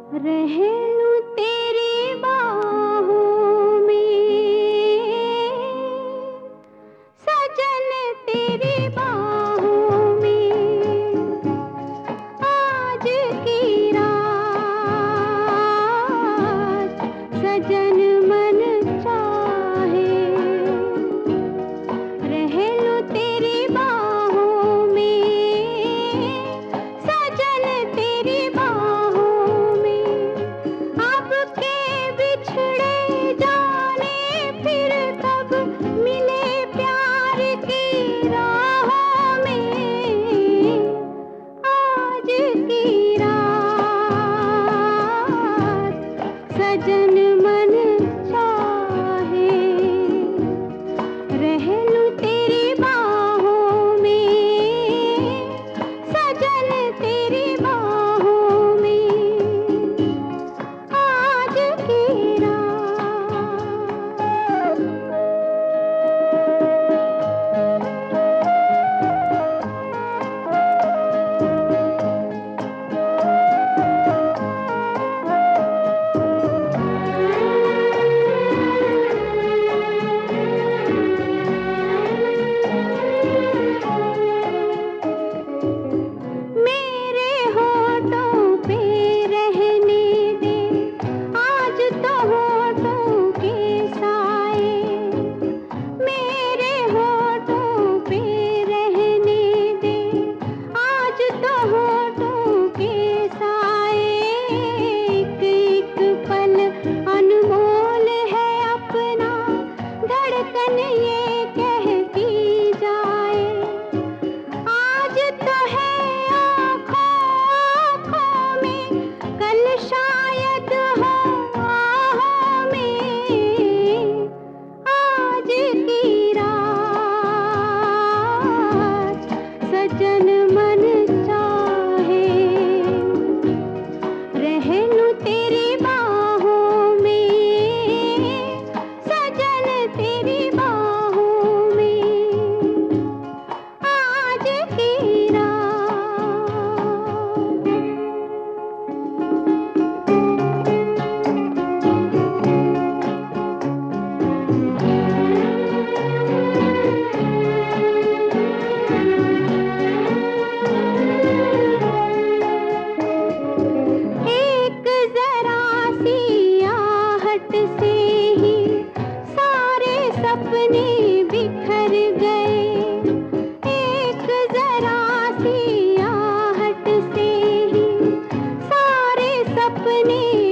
रह लूं तेरी बाहों में, सजन तेरी बाहों में, आज की रात सजन मन चाहे, रह लूं तेरी बाहों में, सजन तेरी बाहों में, अब के बिछड़े जाने फिर कब मिले प्यार की राहों में, आज की रात सजन मन चाहे, रह लूं तेरी बाहों में, सजन तेरी बाहों में, आज की रात। मेरे होठों पे रहने दे आज तो होठों के साए, मेरे होठों पे रहने दे आज तो होठों के साए, एक एक पल अनमोल है अपना, धड़कन ये कहती जाए, आज तो है आँखों आँखों में, कल शायद हो आहों में, आज की रात सजन मन चाहे, रह लूं तेरी बाहों में, सजन तेरी बाहों में, आज की रात। एक जरा सी आहट से ही सारे सपने बिखर गए, एक जरा सी आहट से ही सारे सपने